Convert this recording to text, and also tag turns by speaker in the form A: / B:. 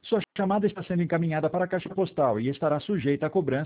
A: Sua chamada está sendo encaminhada para a caixa postal e estará sujeita a cobrança